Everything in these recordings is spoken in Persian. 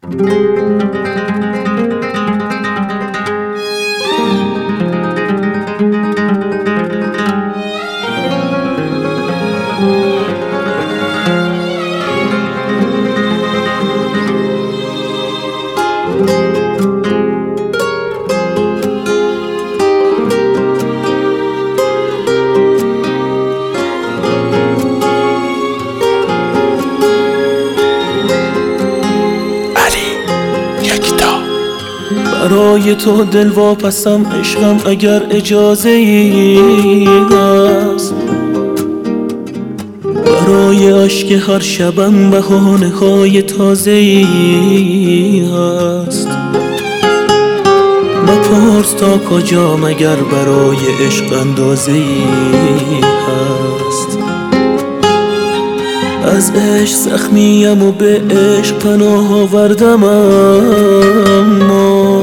برای تو دل واپسم عشقم اگر اجازه ای هست، برای عشق هر شبم بهانه های تازه ای هست. مپرس تا کجا مگر برای عشق اندازه ای هست. از عشق زخمیم و به عشق پناه آوردم، اما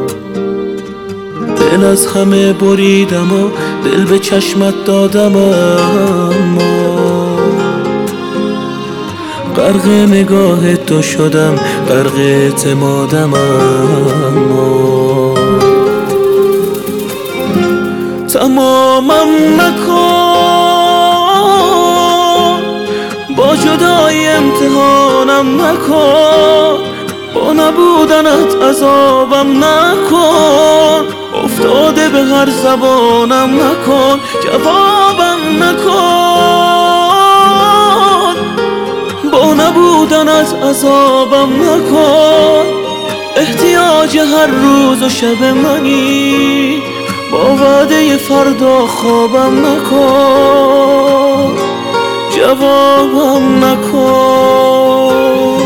دل از همه بریدم و دل به چشمت دادم، اما غرق نگاه تو شدم، غرق اعتمادم، اما تمامم نکن، با جدای امتحانم نکن، با نبودنت عذابم نکن، افتاده به هر زبانم نکن، جوابم نکن، با نبودنت عذابم نکن. احتیاج هر روز و شب منی، با وعده فردا خوابم نکن، جوابم نکن.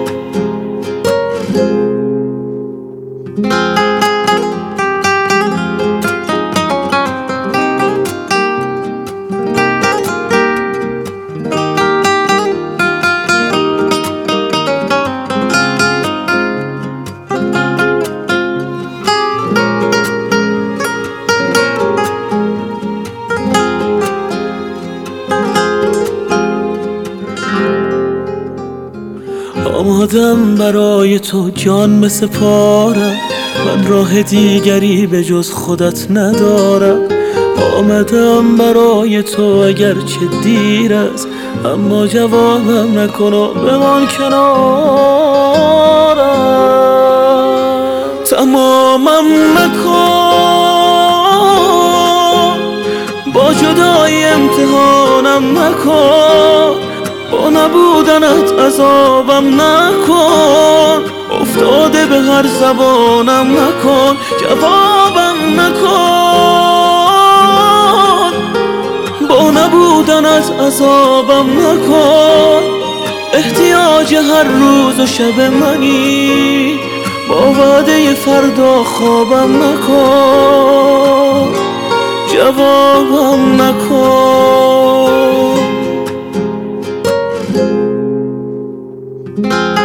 آمادم برای تو جان بسپارم، من راه دیگری به جز خودت ندارم. آمدم برای تو اگر چه دیر است، اما جوابم نکن و بمان کنارم. تمامم نکن، با جدای امتحانم نکن، با نبودنت عذابم نکن، افتاده به هر زبانم نکن، جوابم نکن، با نبودنت عذابم نکن. احتیاج هر روز و شب منی، با وعده فردا خوابم نکن، جوابم نکن.